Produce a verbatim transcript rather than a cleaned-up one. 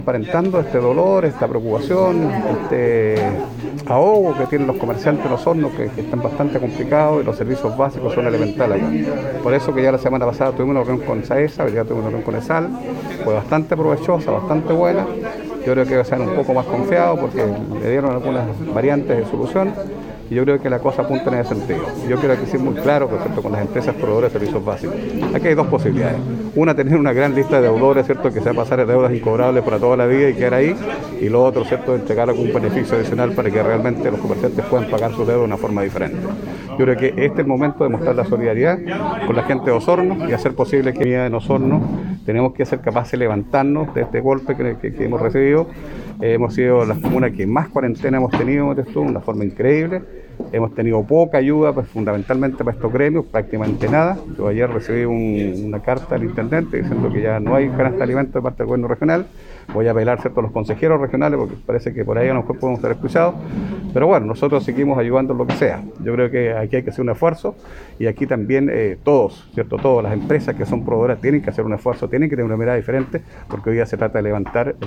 Aparentando este dolor, esta preocupación, este ahogo que tienen los comerciantes de los hornos, que, que están bastante complicados y los servicios básicos son elementales acá. Por eso que ya la semana pasada tuvimos una reunión con SAESA, ya tuvimos una reunión con ESAL, fue bastante provechosa, bastante buena. Yo creo que va a ser un poco más confiado porque le dieron algunas variantes de solución. Y yo creo que la cosa apunta en ese sentido. Yo quiero que sea muy claro, por ejemplo, con las empresas proveedoras de servicios básicos. Aquí hay dos posibilidades. Una, tener una gran lista de deudores, ¿cierto?, que sea pasar de deudas incobrables para toda la vida y quedar ahí. Y lo otro, ¿cierto?, entregar algún beneficio adicional para que realmente los comerciantes puedan pagar sus deudas de una forma diferente. Yo creo que este es el momento de mostrar la solidaridad con la gente de Osorno y hacer posible que en Osorno tenemos que ser capaces de levantarnos de este golpe que, que, que hemos recibido. Eh, hemos sido la comuna que más cuarentena hemos tenido de una forma increíble. Hemos tenido poca ayuda, pues fundamentalmente para estos gremios, prácticamente nada. Yo ayer recibí un, una carta del intendente diciendo que ya no hay canasta de alimentos de parte del gobierno regional. Voy a apelar, ¿cierto?, a los consejeros regionales porque parece que por ahí a lo mejor podemos ser escuchados. Pero bueno, nosotros seguimos ayudando en lo que sea. Yo creo que aquí hay que hacer un esfuerzo y aquí también eh, todos, ¿cierto?, todas las empresas que son proveedoras tienen que hacer un esfuerzo, tienen que tener una mirada diferente porque hoy día se trata de levantar